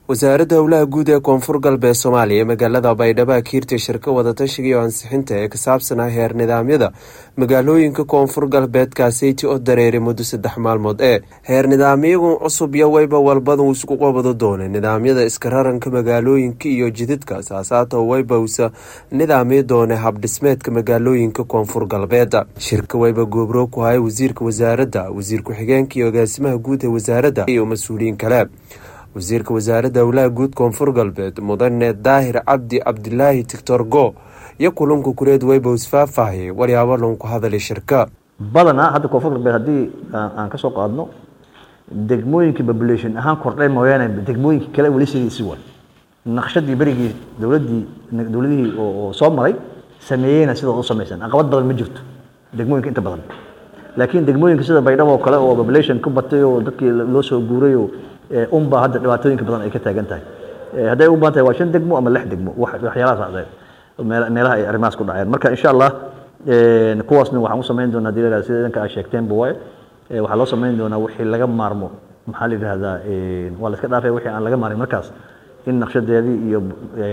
wasaaradda howlaha guud ee koonfur galbeed Soomaaliya magaalada Baydhabo kiirtay shirka wada tashiga iyo ansixinta ee ka saabsan heer nidaamyada magaalooyinka koonfur galbeed kaasaytii oo dareeray muddo 3 maalmood heer nidaamyadu cusub iyo wayba walbada uu isku qabado doona nidaamyada iska raranka magaalooyinka iyo jidadka asaasaadka wayba usa nidaamyo doona hab dhismeedka magaalooyinka koonfur galbeed shirka wayba goobro ku hay wasiirka wasaaradda wasiir ku xigeenka iyo agaasimaha guud ee wasaaradda iyo mas'uuliyiin kale wasiirka wasaaradda howlaha guud koonfur galbeed mudane daahir cabdilaahi Tiktor Go iyo kulanku kureed wayba isfaafahayay waryaabo ku hadalay shirka badana hadda koonfur galbeed hadii aan ka soo qaadno degmooyinka population ahaan kordhay mooyaan degmooyinka kale wali sidii waa naqshadii barigii dawladii oo soo maray sameeyeen sida oo sameeysan aqabad badan ma jirto degmooyinka inta badan laakiin degmooyinka sida Baydhabo kale oo population ku batay oo dadkii loo soo guuray umba hadda dhibaatooyinka badan ay ka taagan tahay haday u baahan tahay waa 5 degmo ama 6 degmo waxyaalaha socday meelaha ay arrimahaas ku dhacayaan marka insha Allah kuwaasna waxaan u sameyn doonaa diiradda sida idinka ay sheegteen booy waxa loo sameyn doonaa wixii laga maarmo maxaa la yiraahdaa waa la iska dhaafay wixii aan laga maarin markaas in naqshadeedii iyo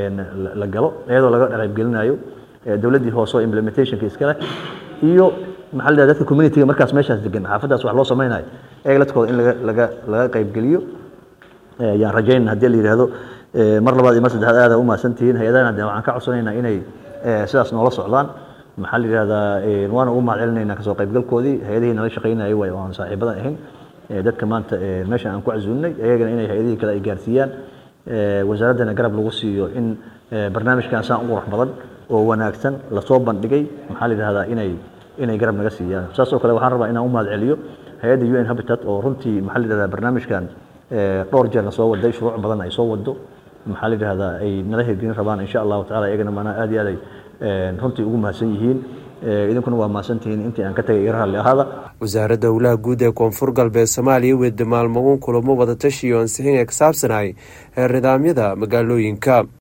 la galo iyadoo laga qayb gelinayo dawladii hoose implementation iska leh iyo maxaa la yiraahdaa dadka community markaas meeshaas degan xaafadaas wax loo sameynayo eegladkooda in laga qayb geliyo yaan rajaynaa hadii la yiraahdo mar labaad iyo mar saddexaad aad u maasantiin hay'adaha waxaan ka codsanaynaa inay sidaas noola socdaan maxaa la yiraahdaa waan ugu mahadcelinaynaa ka soo qaybgalkoodii hay'adihii nala shaqeynayay way aan saaxiibada ahayn dadka maanta meesha aan ku casuulnay ayagana inay hay'adihii kale ay gaarsiiyaan wasaaradana garab lagu siiyo in barnaamijkan saan u qurux badan oo wanaagsan la soo bandhigay maxaa la yiraahdaa inay garab naga siiyaan saas oo kale waxaan rabaa inaan u mahadceliyo hay'adda UN Habitat oo runtii maxaa la yiraahdaa barnaamijkan dhowr jeer soo waday shuruuc badan ay soo wado maxaa la yiraahdaa ay nala hirgelin rabaan insha Allah taala ayagana maana aad iyo aad runtii ugu mahadsan yihiin idinkuna waa mahadsantihiin intii aan ka tagay irahal ahada wasaaradda howlaha guud ee koonfur galbeed Soomaaliya wada maalmoon kulamo wada tashi iyo ansixin ee ka saabsanay heer nidaamyada magaalooyinka